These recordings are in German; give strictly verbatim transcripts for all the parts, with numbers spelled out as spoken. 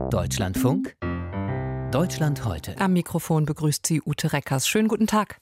Deutschlandfunk, Deutschland heute. Am Mikrofon begrüßt sie Ute Reckers. Schönen guten Tag.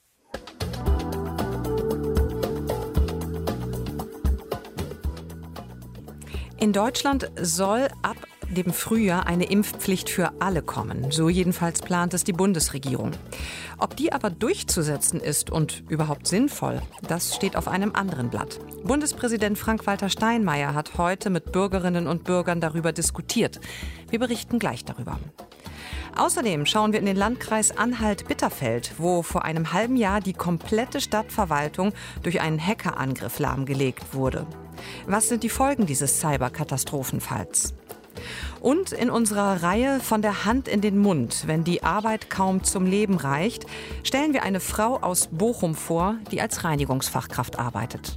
In Deutschland soll ab dem Frühjahr eine Impfpflicht für alle kommen. So jedenfalls plant es die Bundesregierung. Ob die aber durchzusetzen ist und überhaupt sinnvoll, das steht auf einem anderen Blatt. Bundespräsident Frank-Walter Steinmeier hat heute mit Bürgerinnen und Bürgern darüber diskutiert. Wir berichten gleich darüber. Außerdem schauen wir in den Landkreis Anhalt-Bitterfeld, wo vor einem halben Jahr die komplette Stadtverwaltung durch einen Hackerangriff lahmgelegt wurde. Was sind die Folgen dieses Cyberkatastrophenfalls? Und in unserer Reihe Von der Hand in den Mund, wenn die Arbeit kaum zum Leben reicht, stellen wir eine Frau aus Bochum vor, die als Reinigungsfachkraft arbeitet.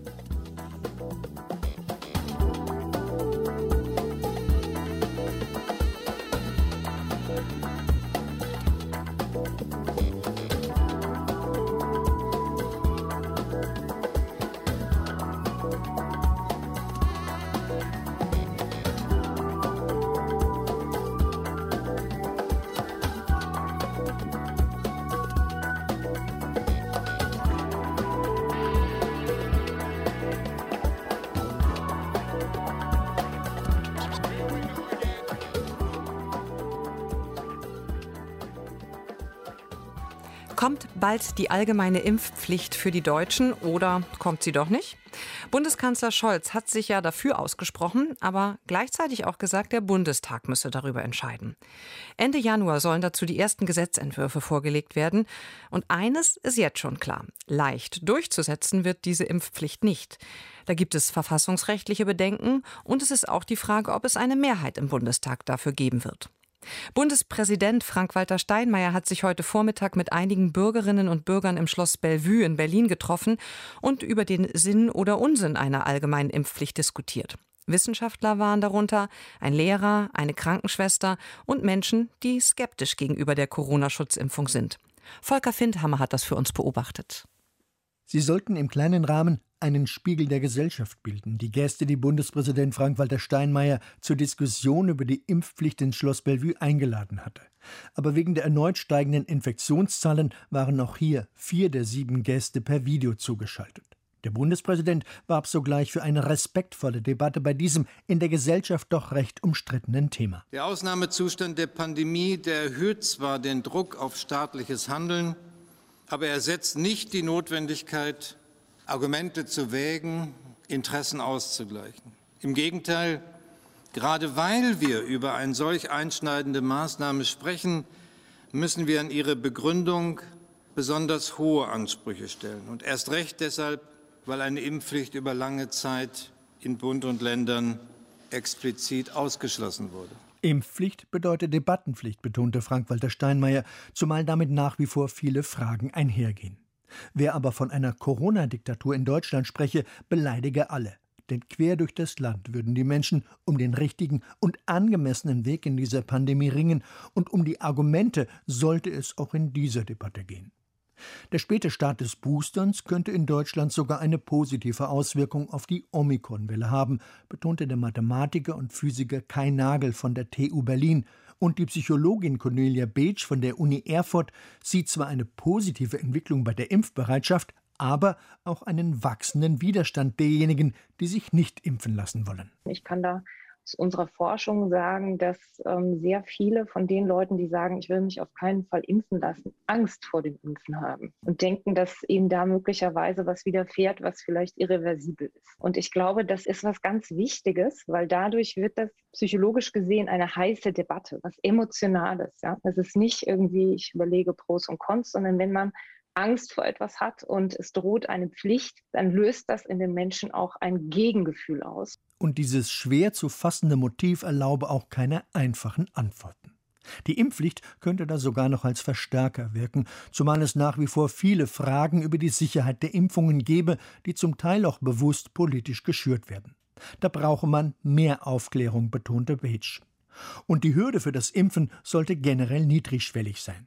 Kommt bald die allgemeine Impfpflicht für die Deutschen oder kommt sie doch nicht? Bundeskanzler Scholz hat sich ja dafür ausgesprochen, aber gleichzeitig auch gesagt, der Bundestag müsse darüber entscheiden. Ende Januar sollen dazu die ersten Gesetzentwürfe vorgelegt werden. Und eines ist jetzt schon klar: Leicht durchzusetzen wird diese Impfpflicht nicht. Da gibt es verfassungsrechtliche Bedenken und es ist auch die Frage, ob es eine Mehrheit im Bundestag dafür geben wird. Bundespräsident Frank-Walter Steinmeier hat sich heute Vormittag mit einigen Bürgerinnen und Bürgern im Schloss Bellevue in Berlin getroffen und über den Sinn oder Unsinn einer allgemeinen Impfpflicht diskutiert. Wissenschaftler waren darunter, ein Lehrer, eine Krankenschwester und Menschen, die skeptisch gegenüber der Corona-Schutzimpfung sind. Volker Findhammer hat das für uns beobachtet. Sie sollten im kleinen Rahmen einen Spiegel der Gesellschaft bilden, die Gäste, die Bundespräsident Frank-Walter Steinmeier zur Diskussion über die Impfpflicht ins Schloss Bellevue eingeladen hatte. Aber wegen der erneut steigenden Infektionszahlen waren auch hier vier der sieben Gäste per Video zugeschaltet. Der Bundespräsident warb sogleich für eine respektvolle Debatte bei diesem in der Gesellschaft doch recht umstrittenen Thema. Der Ausnahmezustand der Pandemie, der erhöht zwar den Druck auf staatliches Handeln, aber er setzt nicht die Notwendigkeit, Argumente zu wägen, Interessen auszugleichen. Im Gegenteil, gerade weil wir über eine solch einschneidende Maßnahme sprechen, müssen wir an ihre Begründung besonders hohe Ansprüche stellen. Und erst recht deshalb, weil eine Impfpflicht über lange Zeit in Bund und Ländern explizit ausgeschlossen wurde. Impfpflicht bedeutet Debattenpflicht, betonte Frank-Walter Steinmeier, zumal damit nach wie vor viele Fragen einhergehen. Wer aber von einer Corona-Diktatur in Deutschland spreche, beleidige alle. Denn quer durch das Land würden die Menschen um den richtigen und angemessenen Weg in dieser Pandemie ringen. Und um die Argumente sollte es auch in dieser Debatte gehen. Der späte Start des Boosterns könnte in Deutschland sogar eine positive Auswirkung auf die Omikron-Welle haben, betonte der Mathematiker und Physiker Kai Nagel von der T U Berlin. Und die Psychologin Cornelia Beetsch von der Uni Erfurt sieht zwar eine positive Entwicklung bei der Impfbereitschaft, aber auch einen wachsenden Widerstand derjenigen, die sich nicht impfen lassen wollen. Ich kann da aus unserer Forschung sagen, dass ähm, sehr viele von den Leuten, die sagen, ich will mich auf keinen Fall impfen lassen, Angst vor dem Impfen haben und denken, dass ihnen da möglicherweise was widerfährt, was vielleicht irreversibel ist. Und ich glaube, das ist was ganz Wichtiges, weil dadurch wird das psychologisch gesehen eine heiße Debatte, was Emotionales. Ja? Das ist nicht irgendwie, ich überlege Pros und Cons, sondern wenn man Angst vor etwas hat und es droht eine Pflicht, dann löst das in den Menschen auch ein Gegengefühl aus. Und dieses schwer zu fassende Motiv erlaube auch keine einfachen Antworten. Die Impfpflicht könnte da sogar noch als Verstärker wirken, zumal es nach wie vor viele Fragen über die Sicherheit der Impfungen gebe, die zum Teil auch bewusst politisch geschürt werden. Da brauche man mehr Aufklärung, betonte Beetsch. Und die Hürde für das Impfen sollte generell niedrigschwellig sein.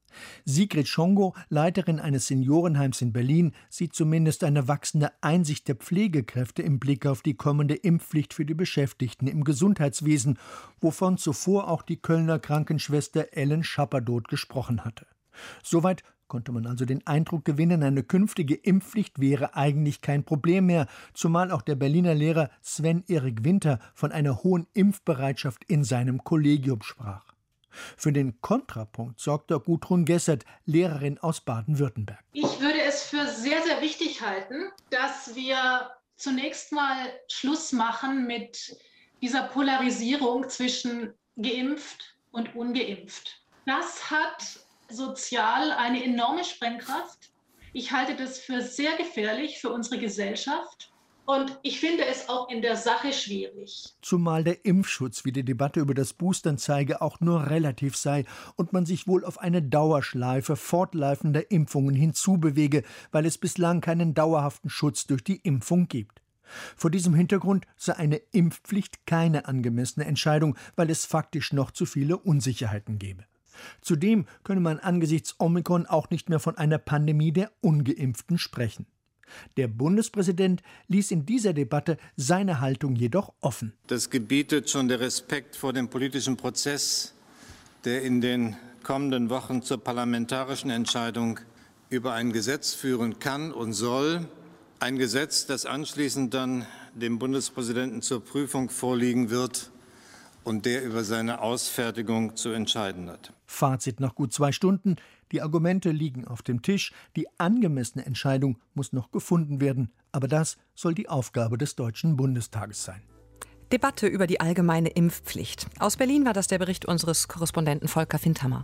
Sigrid Schongo, Leiterin eines Seniorenheims in Berlin, sieht zumindest eine wachsende Einsicht der Pflegekräfte im Blick auf die kommende Impfpflicht für die Beschäftigten im Gesundheitswesen, wovon zuvor auch die Kölner Krankenschwester Ellen Schapperdoth gesprochen hatte. Soweit konnte man also den Eindruck gewinnen, eine künftige Impfpflicht wäre eigentlich kein Problem mehr, zumal auch der Berliner Lehrer Sven-Erik Winter von einer hohen Impfbereitschaft in seinem Kollegium sprach. Für den Kontrapunkt sorgte Gudrun Gessert, Lehrerin aus Baden-Württemberg. Ich würde es für sehr, sehr wichtig halten, dass wir zunächst mal Schluss machen mit dieser Polarisierung zwischen geimpft und ungeimpft. Das hat sozial eine enorme Sprengkraft. Ich halte das für sehr gefährlich für unsere Gesellschaft. Und ich finde es auch in der Sache schwierig. Zumal der Impfschutz, wie die Debatte über das Boostern zeige, auch nur relativ sei und man sich wohl auf eine Dauerschleife fortlaufender Impfungen hinzubewege, weil es bislang keinen dauerhaften Schutz durch die Impfung gibt. Vor diesem Hintergrund sei eine Impfpflicht keine angemessene Entscheidung, weil es faktisch noch zu viele Unsicherheiten gäbe. Zudem könne man angesichts Omikron auch nicht mehr von einer Pandemie der Ungeimpften sprechen. Der Bundespräsident ließ in dieser Debatte seine Haltung jedoch offen. Das gebietet schon der Respekt vor dem politischen Prozess, der in den kommenden Wochen zur parlamentarischen Entscheidung über ein Gesetz führen kann und soll. Ein Gesetz, das anschließend dann dem Bundespräsidenten zur Prüfung vorliegen wird und der über seine Ausfertigung zu entscheiden hat. Fazit nach gut zwei Stunden. Die Argumente liegen auf dem Tisch. Die angemessene Entscheidung muss noch gefunden werden. Aber das soll die Aufgabe des Deutschen Bundestages sein. Debatte über die allgemeine Impfpflicht. Aus Berlin war das der Bericht unseres Korrespondenten Volker Findhammer.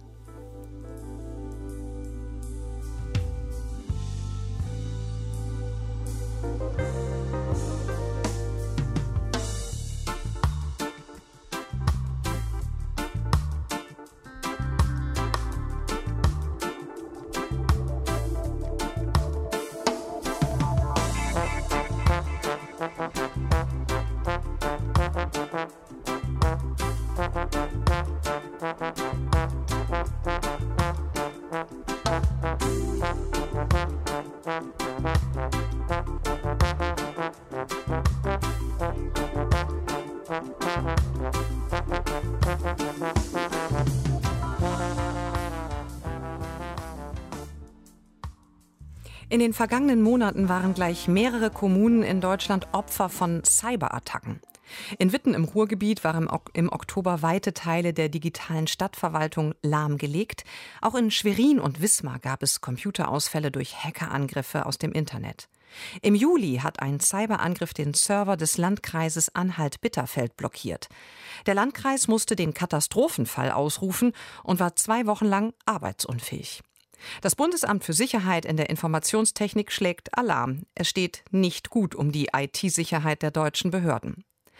In den vergangenen Monaten waren gleich mehrere Kommunen in Deutschland Opfer von Cyberattacken. In Witten im Ruhrgebiet waren im Oktober weite Teile der digitalen Stadtverwaltung lahmgelegt. Auch in Schwerin und Wismar gab es Computerausfälle durch Hackerangriffe aus dem Internet. Im Juli hat ein Cyberangriff den Server des Landkreises Anhalt-Bitterfeld blockiert. Der Landkreis musste den Katastrophenfall ausrufen und war zwei Wochen lang arbeitsunfähig. Das Bundesamt für Sicherheit in der Informationstechnik schlägt Alarm. Es steht nicht gut um die I T-Sicherheit der deutschen Behörden.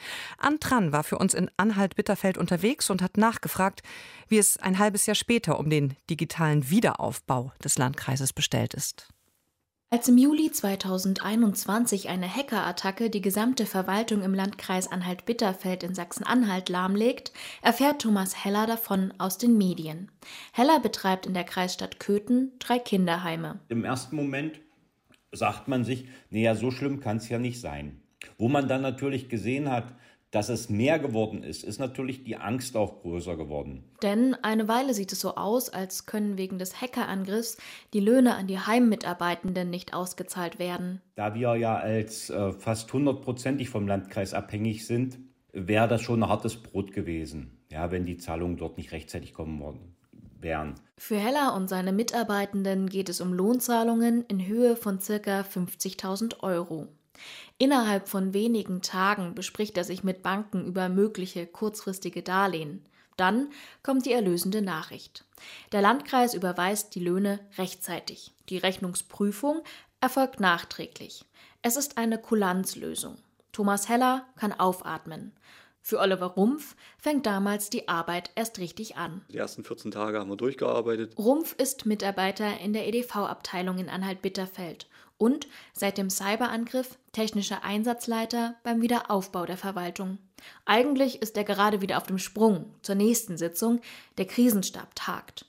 Antran war für uns in Anhalt-Bitterfeld unterwegs und hat nachgefragt, wie es ein halbes Jahr später um den digitalen Wiederaufbau des Landkreises bestellt ist. Als im Juli zweitausendeinundzwanzig eine Hackerattacke die gesamte Verwaltung im Landkreis Anhalt-Bitterfeld in Sachsen-Anhalt lahmlegt, erfährt Thomas Heller davon aus den Medien. Heller betreibt in der Kreisstadt Köthen drei Kinderheime. Im ersten Moment sagt man sich, naja, so schlimm kann es ja nicht sein. Wo man dann natürlich gesehen hat, dass es mehr geworden ist, ist natürlich die Angst auch größer geworden. Denn eine Weile sieht es so aus, als können wegen des Hackerangriffs die Löhne an die Heimmitarbeitenden nicht ausgezahlt werden. Da wir ja als äh, fast hundertprozentig vom Landkreis abhängig sind, wäre das schon ein hartes Brot gewesen, ja, wenn die Zahlungen dort nicht rechtzeitig kommen worden wären. Für Heller und seine Mitarbeitenden geht es um Lohnzahlungen in Höhe von ca. fünfzigtausend Euro. Innerhalb von wenigen Tagen bespricht er sich mit Banken über mögliche kurzfristige Darlehen. Dann kommt die erlösende Nachricht. Der Landkreis überweist die Löhne rechtzeitig. Die Rechnungsprüfung erfolgt nachträglich. Es ist eine Kulanzlösung. Thomas Heller kann aufatmen. Für Oliver Rumpf fängt damals die Arbeit erst richtig an. Die ersten vierzehn Tage haben wir durchgearbeitet. Rumpf ist Mitarbeiter in der E D V-Abteilung in Anhalt-Bitterfeld und seit dem Cyberangriff technischer Einsatzleiter beim Wiederaufbau der Verwaltung. Eigentlich ist er gerade wieder auf dem Sprung zur nächsten Sitzung. Der Krisenstab tagt.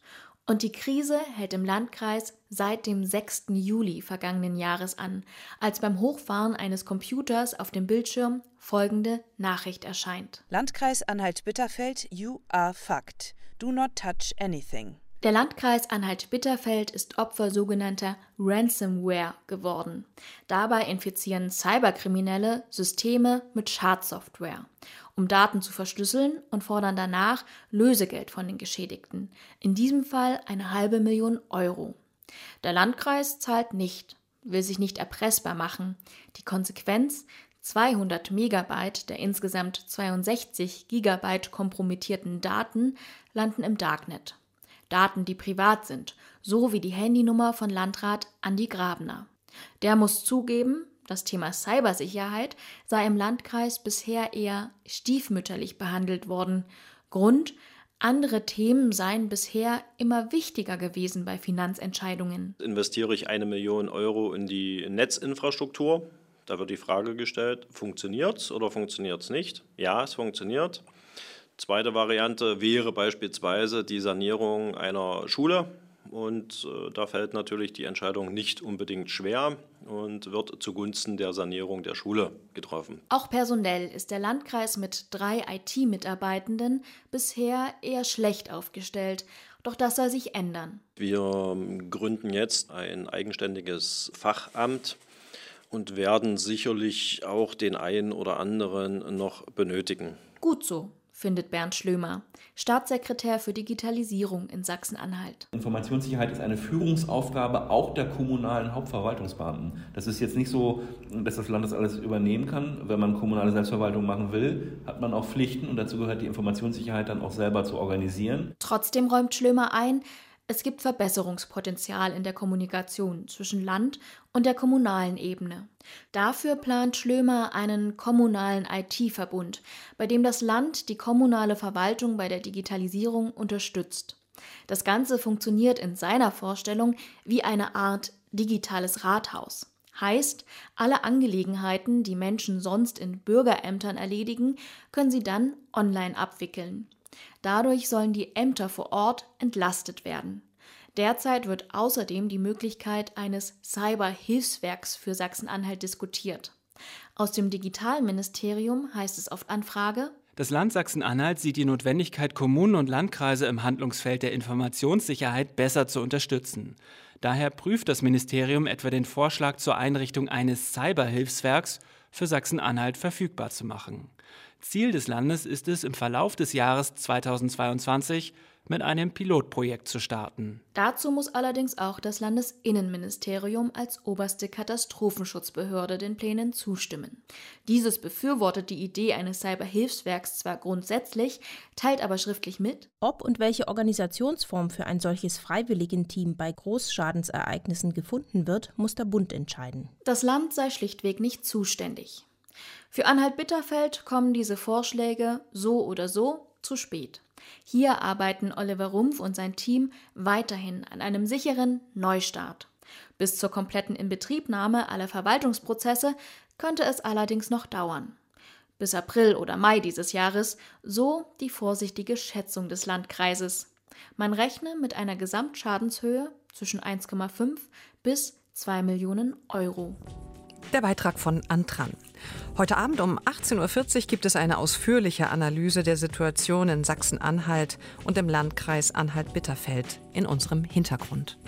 Und die Krise hält im Landkreis seit dem sechsten Juli vergangenen Jahres an, als beim Hochfahren eines Computers auf dem Bildschirm folgende Nachricht erscheint. Landkreis Anhalt-Bitterfeld, you are fucked. Do not touch anything. Der Landkreis Anhalt-Bitterfeld ist Opfer sogenannter Ransomware geworden. Dabei infizieren Cyberkriminelle Systeme mit Schadsoftware, um Daten zu verschlüsseln und fordern danach Lösegeld von den Geschädigten. In diesem Fall eine halbe Million Euro. Der Landkreis zahlt nicht, will sich nicht erpressbar machen. Die Konsequenz: zweihundert Megabyte der insgesamt zweiundsechzig Gigabyte kompromittierten Daten landen im Darknet. Daten, die privat sind, so wie die Handynummer von Landrat Andi Grabner. Der muss zugeben, das Thema Cybersicherheit sei im Landkreis bisher eher stiefmütterlich behandelt worden. Grund: andere Themen seien bisher immer wichtiger gewesen bei Finanzentscheidungen. Investiere ich eine Million Euro in die Netzinfrastruktur? Da wird die Frage gestellt, funktioniert es oder funktioniert es nicht? Ja, es funktioniert. Zweite Variante wäre beispielsweise die Sanierung einer Schule. Und äh, da fällt natürlich die Entscheidung nicht unbedingt schwer und wird zugunsten der Sanierung der Schule getroffen. Auch personell ist der Landkreis mit drei I T-Mitarbeitenden bisher eher schlecht aufgestellt. Doch das soll sich ändern. Wir gründen jetzt ein eigenständiges Fachamt und werden sicherlich auch den einen oder anderen noch benötigen. Gut so, findet Bernd Schlömer, Staatssekretär für Digitalisierung in Sachsen-Anhalt. Informationssicherheit ist eine Führungsaufgabe auch der kommunalen Hauptverwaltungsbeamten. Das ist jetzt nicht so, dass das Land das alles übernehmen kann. Wenn man kommunale Selbstverwaltung machen will, hat man auch Pflichten und dazu gehört die Informationssicherheit dann auch selber zu organisieren. Trotzdem räumt Schlömer ein, es gibt Verbesserungspotenzial in der Kommunikation zwischen Land und der kommunalen Ebene. Dafür plant Schlömer einen kommunalen I T-Verbund, bei dem das Land die kommunale Verwaltung bei der Digitalisierung unterstützt. Das Ganze funktioniert in seiner Vorstellung wie eine Art digitales Rathaus. Heißt, alle Angelegenheiten, die Menschen sonst in Bürgerämtern erledigen, können sie dann online abwickeln. Dadurch sollen die Ämter vor Ort entlastet werden. Derzeit wird außerdem die Möglichkeit eines Cyber-Hilfswerks für Sachsen-Anhalt diskutiert. Aus dem Digitalministerium heißt es auf Anfrage: Das Land Sachsen-Anhalt sieht die Notwendigkeit, Kommunen und Landkreise im Handlungsfeld der Informationssicherheit besser zu unterstützen. Daher prüft das Ministerium etwa den Vorschlag zur Einrichtung eines Cyber-Hilfswerks für Sachsen-Anhalt verfügbar zu machen. Ziel des Landes ist es, im Verlauf des Jahres zweitausendzweiundzwanzig mit einem Pilotprojekt zu starten. Dazu muss allerdings auch das Landesinnenministerium als oberste Katastrophenschutzbehörde den Plänen zustimmen. Dieses befürwortet die Idee eines Cyberhilfswerks zwar grundsätzlich, teilt aber schriftlich mit: Ob und welche Organisationsform für ein solches Freiwilligenteam bei Großschadensereignissen gefunden wird, muss der Bund entscheiden. Das Land sei schlichtweg nicht zuständig. Für Anhalt-Bitterfeld kommen diese Vorschläge so oder so zu spät. Hier arbeiten Oliver Rumpf und sein Team weiterhin an einem sicheren Neustart. Bis zur kompletten Inbetriebnahme aller Verwaltungsprozesse könnte es allerdings noch dauern. Bis April oder Mai dieses Jahres, so die vorsichtige Schätzung des Landkreises. Man rechne mit einer Gesamtschadenshöhe zwischen eins Komma fünf bis zwei Millionen Euro. Der Beitrag von Antran. Heute Abend um achtzehn Uhr vierzig gibt es eine ausführliche Analyse der Situation in Sachsen-Anhalt und im Landkreis Anhalt-Bitterfeld in unserem Hintergrund.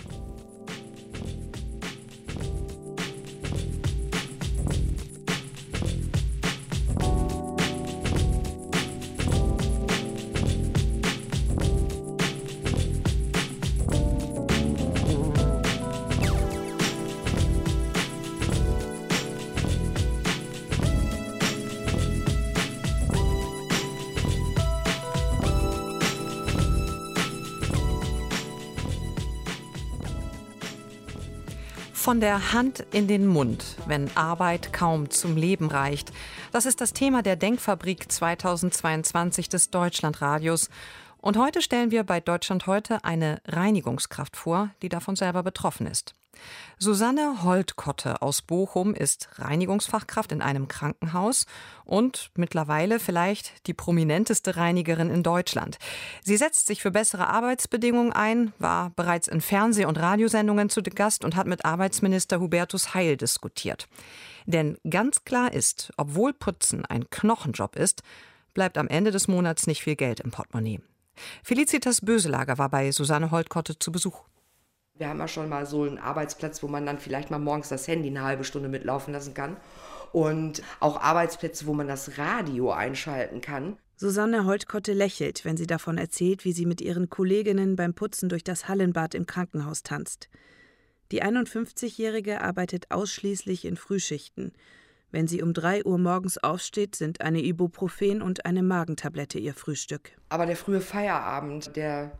Von der Hand in den Mund, wenn Arbeit kaum zum Leben reicht. Das ist das Thema der Denkfabrik zweitausendzweiundzwanzig des Deutschlandradios. Und heute stellen wir bei Deutschland heute eine Reinigungskraft vor, die davon selber betroffen ist. Susanne Holtkotte aus Bochum ist Reinigungsfachkraft in einem Krankenhaus und mittlerweile vielleicht die prominenteste Reinigerin in Deutschland. Sie setzt sich für bessere Arbeitsbedingungen ein, war bereits in Fernseh- und Radiosendungen zu Gast und hat mit Arbeitsminister Hubertus Heil diskutiert. Denn ganz klar ist, obwohl Putzen ein Knochenjob ist, bleibt am Ende des Monats nicht viel Geld im Portemonnaie. Felicitas Böselager war bei Susanne Holtkotte zu Besuch. Wir haben ja schon mal so einen Arbeitsplatz, wo man dann vielleicht mal morgens das Handy eine halbe Stunde mitlaufen lassen kann. Und auch Arbeitsplätze, wo man das Radio einschalten kann. Susanne Holtkotte lächelt, wenn sie davon erzählt, wie sie mit ihren Kolleginnen beim Putzen durch das Hallenbad im Krankenhaus tanzt. Die einundfünfzigjährige arbeitet ausschließlich in Frühschichten. Wenn sie um drei Uhr morgens aufsteht, sind eine Ibuprofen und eine Magentablette ihr Frühstück. Aber der frühe Feierabend, der...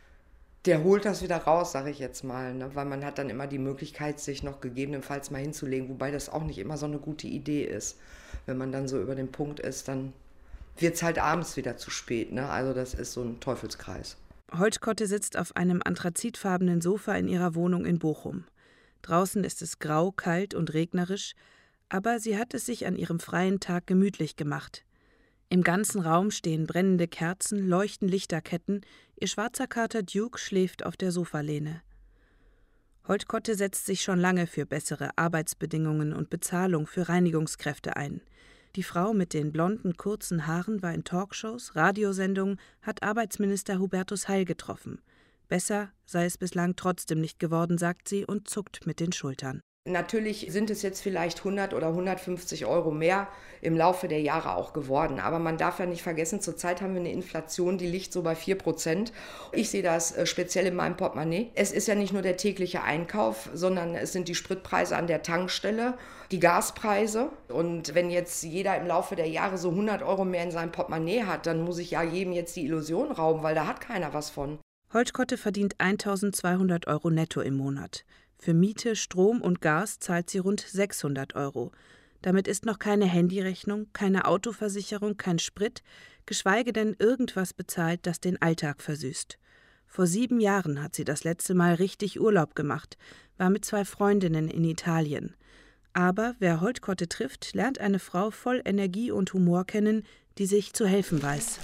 Der holt das wieder raus, sage ich jetzt mal, ne? Weil man hat dann immer die Möglichkeit, sich noch gegebenenfalls mal hinzulegen, wobei das auch nicht immer so eine gute Idee ist. Wenn man dann so über den Punkt ist, dann wird es halt abends wieder zu spät, ne? Also das ist so ein Teufelskreis. Holtkotte sitzt auf einem anthrazitfarbenen Sofa in ihrer Wohnung in Bochum. Draußen ist es grau, kalt und regnerisch, aber sie hat es sich an ihrem freien Tag gemütlich gemacht. Im ganzen Raum stehen brennende Kerzen, leuchten Lichterketten, ihr schwarzer Kater Duke schläft auf der Sofalehne. Holtkotte setzt sich schon lange für bessere Arbeitsbedingungen und Bezahlung für Reinigungskräfte ein. Die Frau mit den blonden, kurzen Haaren war in Talkshows, Radiosendungen, hat Arbeitsminister Hubertus Heil getroffen. Besser sei es bislang trotzdem nicht geworden, sagt sie und zuckt mit den Schultern. Natürlich sind es jetzt vielleicht hundert oder hundertfünfzig Euro mehr im Laufe der Jahre auch geworden. Aber man darf ja nicht vergessen, zurzeit haben wir eine Inflation, die liegt so bei vier Prozent. Ich sehe das speziell in meinem Portemonnaie. Es ist ja nicht nur der tägliche Einkauf, sondern es sind die Spritpreise an der Tankstelle, die Gaspreise. Und wenn jetzt jeder im Laufe der Jahre so hundert Euro mehr in seinem Portemonnaie hat, dann muss ich ja jedem jetzt die Illusion rauben, weil da hat keiner was von. Holtkotte verdient eintausendzweihundert Euro netto im Monat. Für Miete, Strom und Gas zahlt sie rund sechshundert Euro. Damit ist noch keine Handyrechnung, keine Autoversicherung, kein Sprit, geschweige denn irgendwas bezahlt, das den Alltag versüßt. Vor sieben Jahren hat sie das letzte Mal richtig Urlaub gemacht, war mit zwei Freundinnen in Italien. Aber wer Holtkotte trifft, lernt eine Frau voll Energie und Humor kennen, die sich zu helfen weiß.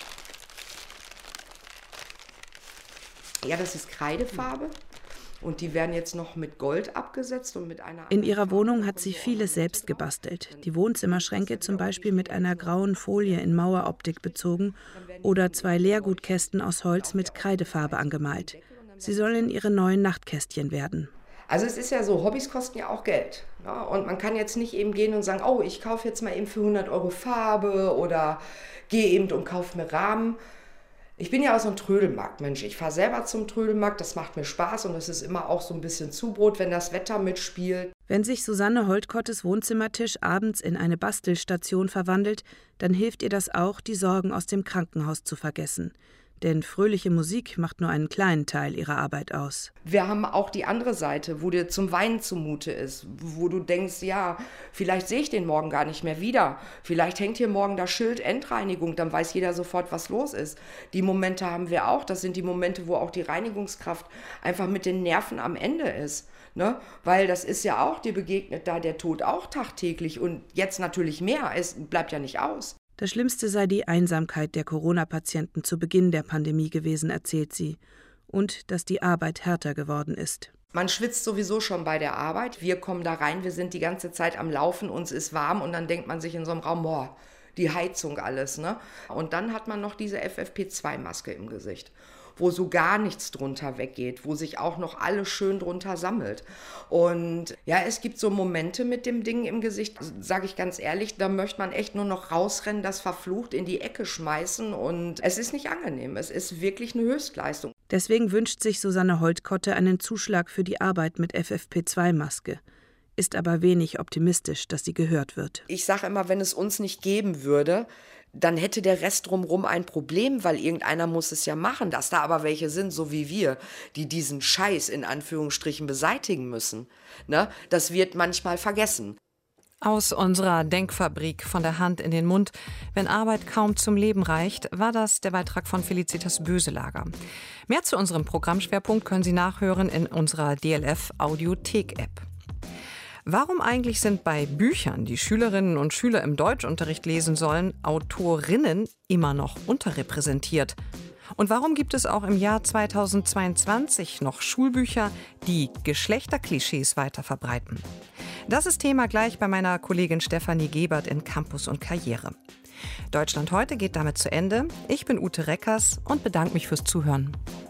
Ja, das ist Kreidefarbe. Und die werden jetzt noch mit Gold abgesetzt und mit einer... In ihrer Wohnung hat sie vieles selbst gebastelt. Die Wohnzimmerschränke zum Beispiel mit einer grauen Folie in Maueroptik bezogen oder zwei Leergutkästen aus Holz mit Kreidefarbe angemalt. Sie sollen ihre neuen Nachtkästchen werden. Also es ist ja so, Hobbys kosten ja auch Geld. Ja? Und man kann jetzt nicht eben gehen und sagen, oh, ich kaufe jetzt mal eben für hundert Euro Farbe oder gehe eben und kaufe mir Rahmen. Ich bin ja auch so ein Trödelmarkt-Mensch. Ich fahre selber zum Trödelmarkt, das macht mir Spaß und das ist immer auch so ein bisschen Zubrot, wenn das Wetter mitspielt. Wenn sich Susanne Holtkottes Wohnzimmertisch abends in eine Bastelstation verwandelt, dann hilft ihr das auch, die Sorgen aus dem Krankenhaus zu vergessen. Denn fröhliche Musik macht nur einen kleinen Teil ihrer Arbeit aus. Wir haben auch die andere Seite, wo dir zum Weinen zumute ist, wo du denkst, ja, vielleicht sehe ich den morgen gar nicht mehr wieder. Vielleicht hängt hier morgen das Schild Endreinigung, dann weiß jeder sofort, was los ist. Die Momente haben wir auch. Das sind die Momente, wo auch die Reinigungskraft einfach mit den Nerven am Ende ist. Ne? Weil das ist ja auch, dir begegnet da der Tod auch tagtäglich und jetzt natürlich mehr. Es bleibt ja nicht aus. Das Schlimmste sei die Einsamkeit der Corona-Patienten zu Beginn der Pandemie gewesen, erzählt sie. Und dass die Arbeit härter geworden ist. Man schwitzt sowieso schon bei der Arbeit. Wir kommen da rein, wir sind die ganze Zeit am Laufen, uns ist warm und dann denkt man sich in so einem Raum, boah, die Heizung alles. Ne? Und dann hat man noch diese F F P zwei Maske im Gesicht, wo so gar nichts drunter weggeht, wo sich auch noch alles schön drunter sammelt. Und ja, es gibt so Momente mit dem Ding im Gesicht, sage ich ganz ehrlich, da möchte man echt nur noch rausrennen, das verflucht in die Ecke schmeißen und es ist nicht angenehm, es ist wirklich eine Höchstleistung. Deswegen wünscht sich Susanne Holtkotte einen Zuschlag für die Arbeit mit F F P zwei Maske. Ist aber wenig optimistisch, dass sie gehört wird. Ich sage immer, wenn es uns nicht geben würde, dann hätte der Rest drumherum ein Problem, weil irgendeiner muss es ja machen. Dass da aber welche sind, so wie wir, die diesen Scheiß in Anführungsstrichen beseitigen müssen, ne? Das wird manchmal vergessen. Aus unserer Denkfabrik von der Hand in den Mund, wenn Arbeit kaum zum Leben reicht, war das der Beitrag von Felicitas Böselager. Mehr zu unserem Programmschwerpunkt können Sie nachhören in unserer D L F Audiothek-App. Warum eigentlich sind bei Büchern, die Schülerinnen und Schüler im Deutschunterricht lesen sollen, Autorinnen immer noch unterrepräsentiert? Und warum gibt es auch im Jahr zweitausendzweiundzwanzig noch Schulbücher, die Geschlechterklischees weiter verbreiten? Das ist Thema gleich bei meiner Kollegin Stefanie Gebert in Campus und Karriere. Deutschland heute geht damit zu Ende. Ich bin Ute Reckers und bedanke mich fürs Zuhören.